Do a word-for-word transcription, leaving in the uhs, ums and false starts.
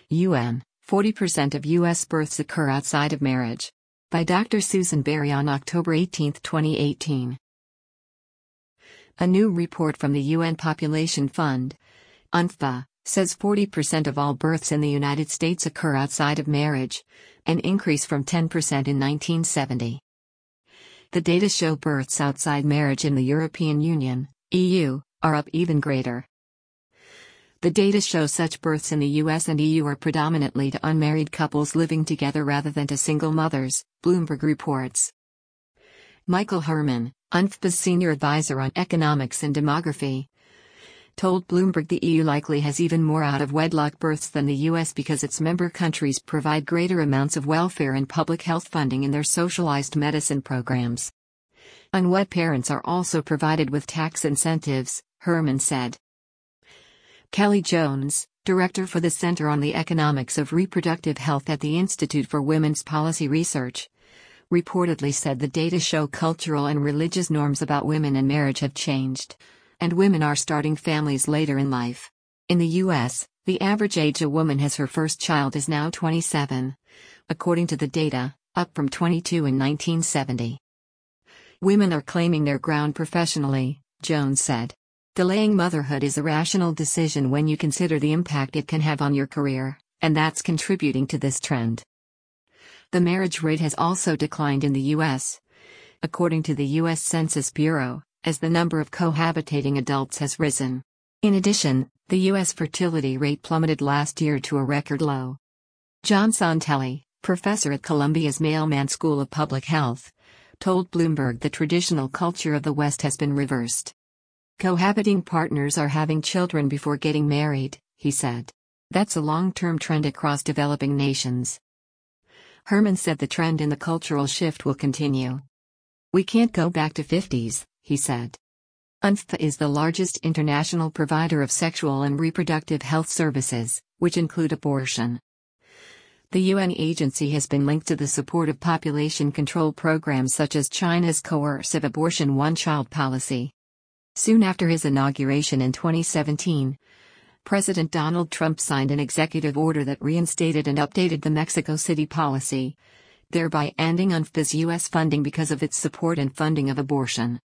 U N, forty percent of U S births occur outside of marriage. By Doctor Susan Berry on October eighteenth, twenty eighteen. A new report from the U N Population Fund, U N F P A, says forty percent of all births in the United States occur outside of marriage, an increase from ten percent in nineteen seventy. The data show births outside marriage in the European Union, E U, are up even greater. The data show such births in the U S and E U are predominantly to unmarried couples living together rather than to single mothers, Bloomberg reports. Michael Herman, U N F P A's senior advisor on economics and demography, told Bloomberg the E U likely has even more out-of-wedlock births than the U S because its member countries provide greater amounts of welfare and public health funding in their socialized medicine programs. Unwed parents are also provided with tax incentives, Herman said. Kelly Jones, director for the Center on the Economics of Reproductive Health at the Institute for Women's Policy Research, reportedly said the data show cultural and religious norms about women and marriage have changed, and women are starting families later in life. In the U S, the average age a woman has her first child is now twenty-seven, according to the data, up from twenty-two in nineteen seventy. Women are claiming their ground professionally, Jones said. Delaying motherhood is a rational decision when you consider the impact it can have on your career, and that's contributing to this trend. The marriage rate has also declined in the U S, according to the U S Census Bureau, as the number of cohabitating adults has risen. In addition, the U S fertility rate plummeted last year to a record low. John Santelli, professor at Columbia's Mailman School of Public Health, told Bloomberg the traditional culture of the West has been reversed. Cohabiting partners are having children before getting married, he said. That's a long-term trend across developing nations. Herman said the trend in the cultural shift will continue. We can't go back to fifties, he said. U N F P A is the largest international provider of sexual and reproductive health services, which include abortion. The U N agency has been linked to the support of population control programs such as China's coercive abortion one-child policy. Soon after his inauguration in twenty seventeen, President Donald Trump signed an executive order that reinstated and updated the Mexico City policy, thereby ending U N F P A's U S funding because of its support and funding of abortion.